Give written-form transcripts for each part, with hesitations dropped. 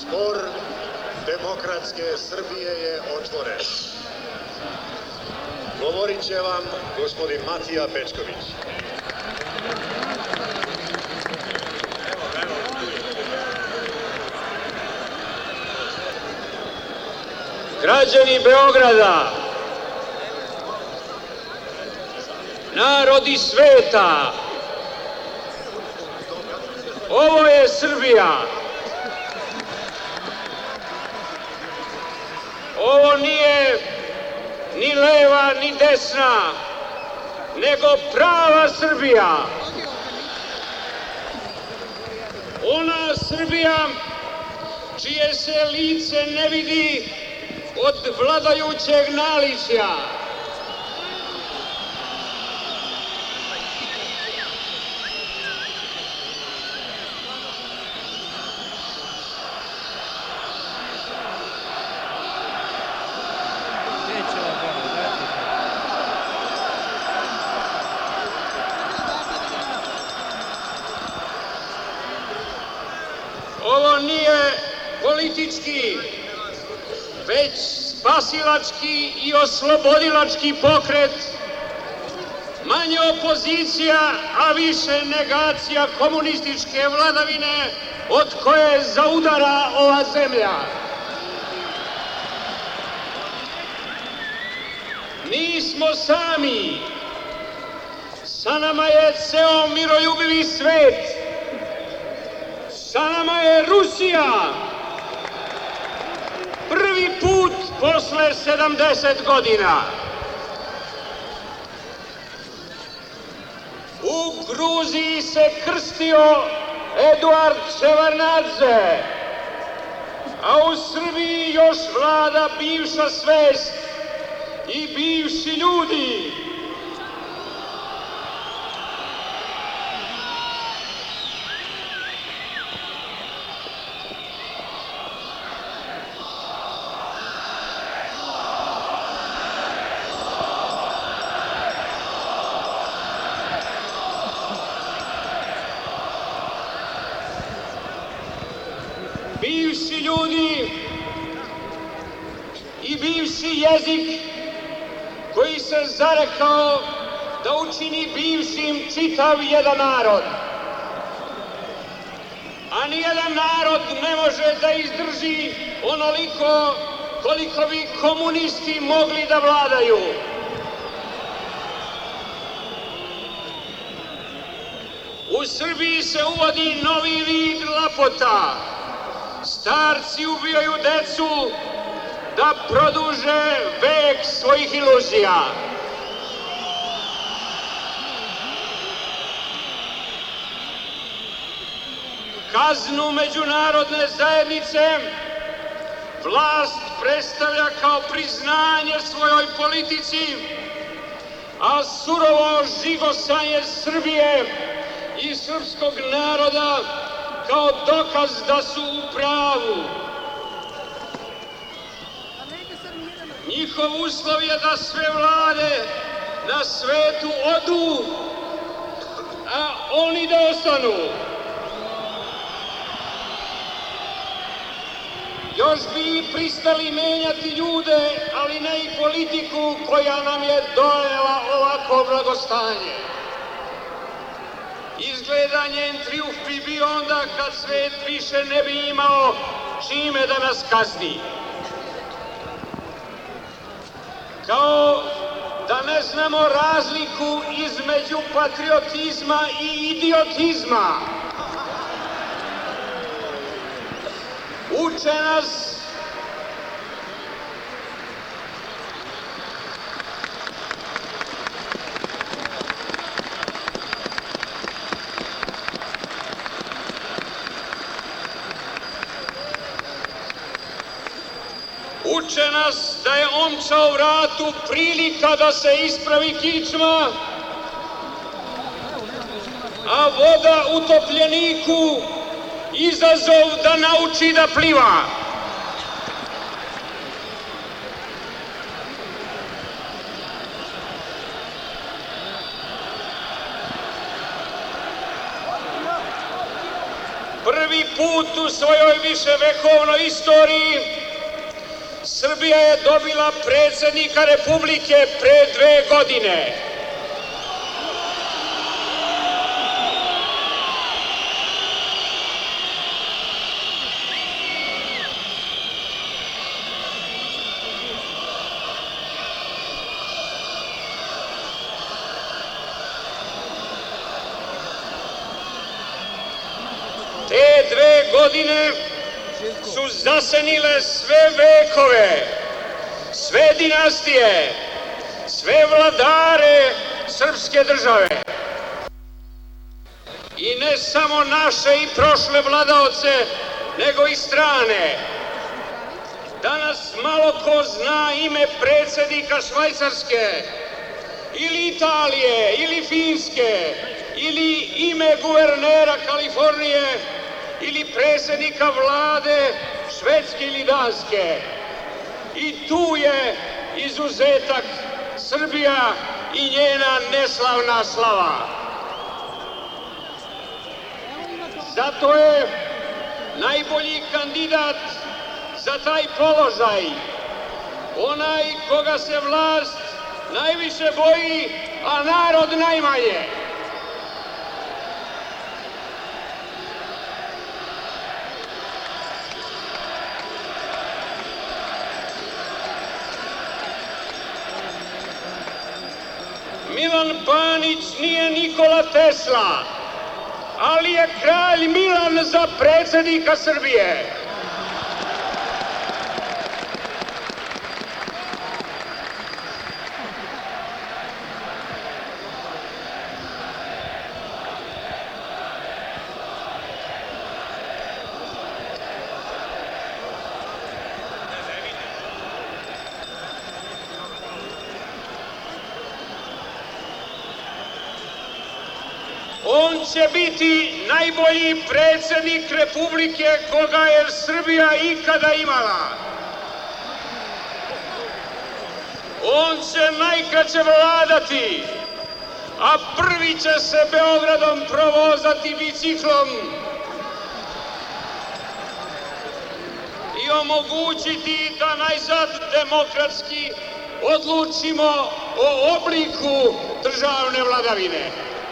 Zbor demokratske Srbije je otvoren. Govorit će vam gospodin Matija Bećković. Građani Beograda, narodi sveta, ovo je Srbija. Ovo nije ni leva ni desna, nego prava Srbija. Ona Srbija čije se lice ne vidi od vladajućeg naličja. Ovo nije politički, već spasilački i oslobodilački pokret, manje opozicija, a više negacija komunističke vladavine od koje zaudara ova zemlja. Nismo sami, sa nama je ceo miroljubivi svet, sa nama je Rusija. Prvi put posle 70 godina. U Gruziji se krstio Eduard Ševarnadze, a u Srbiji još vlada bivša svest i bivši ljudi. Bivši ljudi i bivši jezik koji se zarekao da učini bivšim čitav jedan narod. A nijedan narod ne može da izdrži onoliko koliko bi komunisti mogli da vladaju. U Srbiji se uvodi novi vid lapota. Starci ubijaju decu da produže vek svojih iluzija. Kaznu međunarodne zajednice vlast predstavlja kao priznanje svojoj politici, a surovo žigosanje Srbije i srpskog naroda kao dokaz da su u pravu. Njihov uslov je da sve vlade na svetu odu, a oni da ostanu. Još bi pristali menjati ljude, ali ne i politiku koja nam je donela ovako blagostanje. Izgleda njen trijumf bi bio onda kad svet više ne bi imao čime da nas kazni. Kao da ne znamo razliku između patriotizma i idiotizma. Uče nas da je omča u vratu prilika da se ispravi kičma, a voda utopljeniku izazov da nauči da pliva. Prvi prvi put u svojoj viševekovnoj istoriji Srbija je dobila predsjednika Republike pre 2 godine. Te 2 godine su zasenile sve vekove, sve dinastije, sve vladare srpske države. I ne samo naše i prošle vladaoce, nego i strane. Danas malo ko zna ime predsjednika Švajcarske, ili Italije, ili Finske, ili ime guvernera Kalifornije, ili predsjednika vlade Švedske ili Danske. I tu je izuzetak Srbija i njena neslavna slava. Zato je najbolji kandidat za taj položaj onaj koga se vlast najviše boji, a narod najmanje. Milan Panić nije Nikola Tesla, ali je kralj Milan za predsjednika Srbije. On će biti najbolji predsjednik Republike koga je Srbija ikada imala. On će najkraće vladati, a prvi će se Beogradom provozati biciklom i omogućiti da najzad demokratski odlučimo o obliku državne vladavine.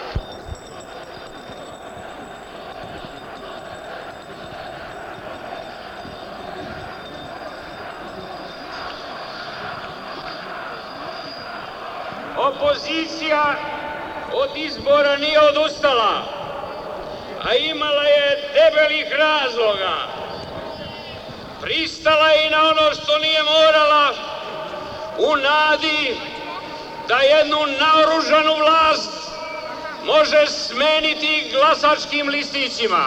Opozicija od izbora nije odustala, a imala je debelih razloga. Pristala je i na ono što nije morala, u nadi da jednu naoružanu vlast može smeniti glasačkim listićima.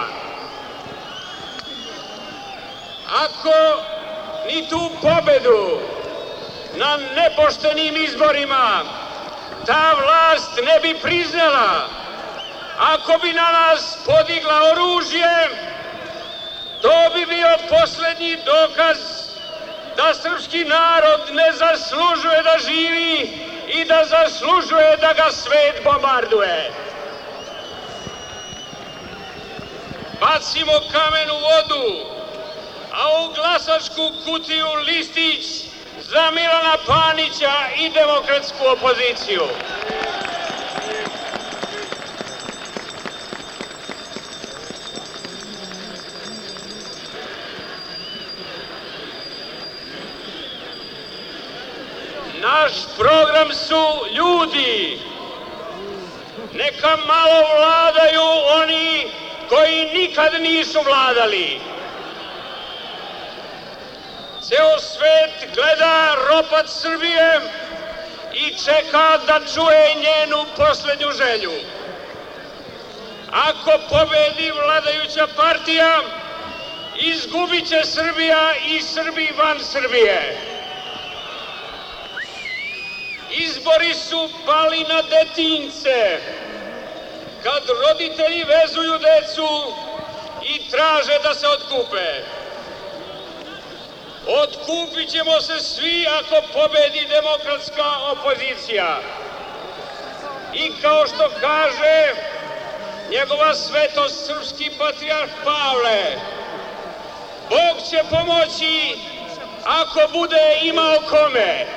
Ako ni tu pobedu na nepoštenim izborima ta vlast ne bi priznala, ako bi na nas podigla oružje, to bi bio posljednji dokaz da srpski narod ne zaslužuje da živi i da zaslužuje da ga svet bombarduje. Bacimo kamen u vodu, a u glasačku kutiju listić za Milana Panića i demokratsku opoziciju. Naš program su ljudi. Neka malo vladaju oni koji nikad nisu vladali. Ceo svet gleda ropat Srbije i čeka da čuje njenu posljednju želju. Ako pobedi vladajuća partija, izgubit će Srbija i Srbi van Srbije. Izbori su pali na detinjce, kad roditelji vezuju decu i traže da se otkupe. Otkupit ćemo se svi ako pobedi demokratska opozicija. I kao što kaže njegova svetost srpski patrijarh Pavle. Bog će pomoći ako bude imao kome.